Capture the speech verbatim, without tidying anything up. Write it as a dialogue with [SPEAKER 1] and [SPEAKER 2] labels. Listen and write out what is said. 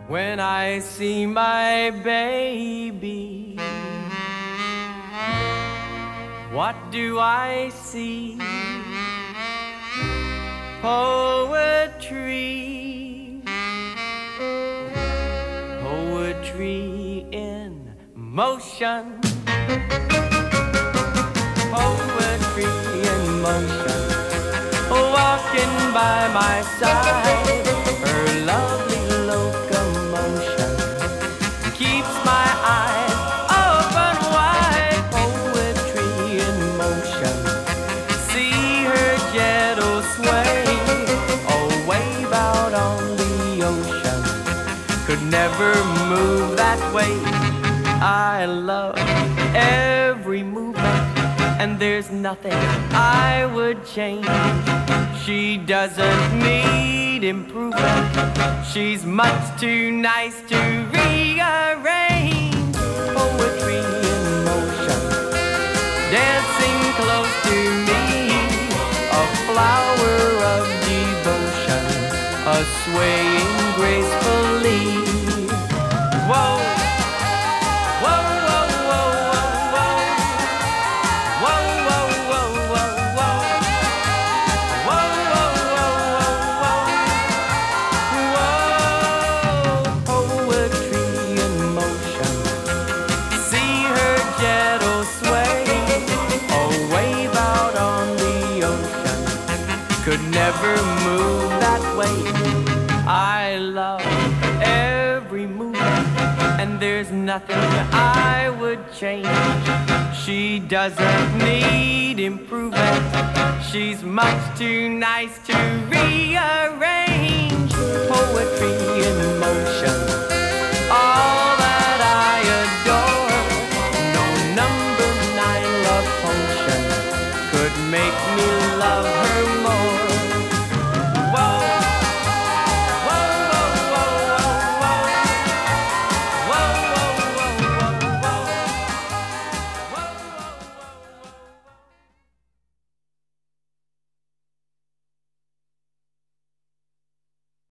[SPEAKER 1] When I see my baby, what do I see? Poetry, poetry in motion, poetry in motion, walking by my side, her lovely locomotion keeps my eyes open wide. Poetry in motion, see her gentle sway, or wave out on the ocean, could never move that way. I love every movement, and there's nothing I would change. She doesn't need improvement, she's much too nice to rearrange. Poetry in motion, dancing close to me, a flower of devotion, a swaying gracefully. Whoa. Could never move that way. I love every movement, and there's nothing I would change. She doesn't need improvement, she's much too nice to rearrange. Poetry